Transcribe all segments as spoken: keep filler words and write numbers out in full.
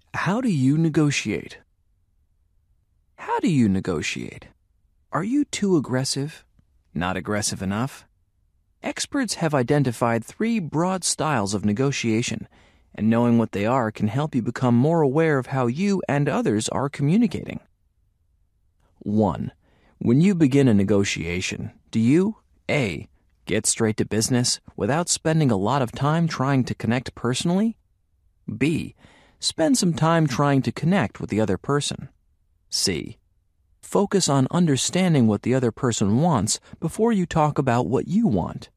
How do you negotiate? How do you negotiate? Are you too aggressive? Not aggressive enough? Experts have identified three broad styles of negotiation, and knowing what they are can help you become more aware of how you and others are communicating. one. When you begin a negotiation, do you A. Get straight to business without spending a lot of time trying to connect personally? B. Spend some time trying to connect with the other person? C. Focus on understanding what the other person wants before you talk about what you want.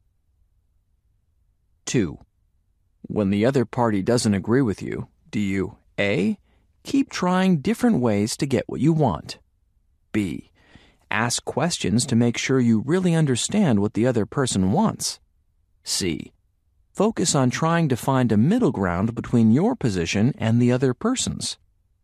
two. When the other party doesn't agree with you, do you A. Keep trying different ways to get what you want? B. Ask questions to make sure you really understand what the other person wants? C. Focus on trying to find a middle ground between your position and the other person's?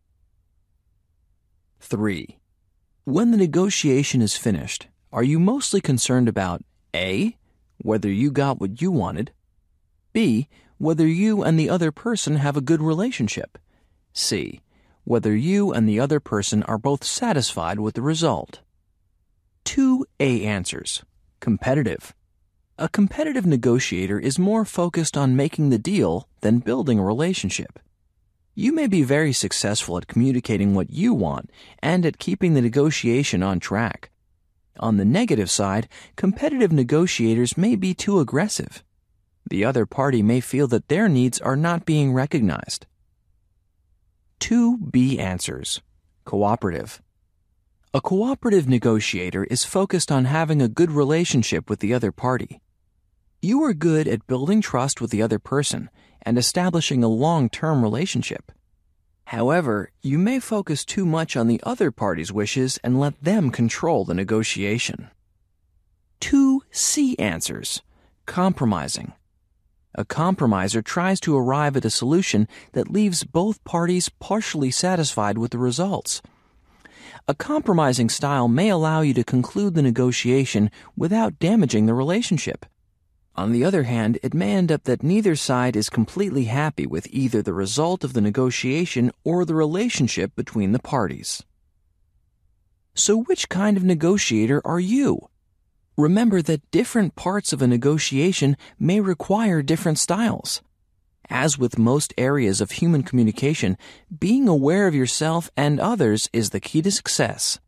three. When the negotiation is finished, are you mostly concerned about A. Whether you got what you wanted, B. Whether you and the other person have a good relationship, C. Whether you and the other person are both satisfied with the result? Two A answers. Competitive. A competitive negotiator is more focused on making the deal than building a relationship. You may be very successful at communicating what you want and at keeping the negotiation on track. On the negative side, competitive negotiators may be too aggressive. The other party may feel that their needs are not being recognized. Two B answers. Cooperative. A cooperative negotiator is focused on having a good relationship with the other party. You are good at building trust with the other person and establishing a long-term relationship. However, you may focus too much on the other party's wishes and let them control the negotiation. Two C answers. Compromising. A compromiser tries to arrive at a solution that leaves both parties partially satisfied with the results. A compromising style may allow you to conclude the negotiation without damaging the relationship. On the other hand, it may end up that neither side is completely happy with either the result of the negotiation or the relationship between the parties. So which kind of negotiator are you? Remember that different parts of a negotiation may require different styles. As with most areas of human communication, being aware of yourself and others is the key to success.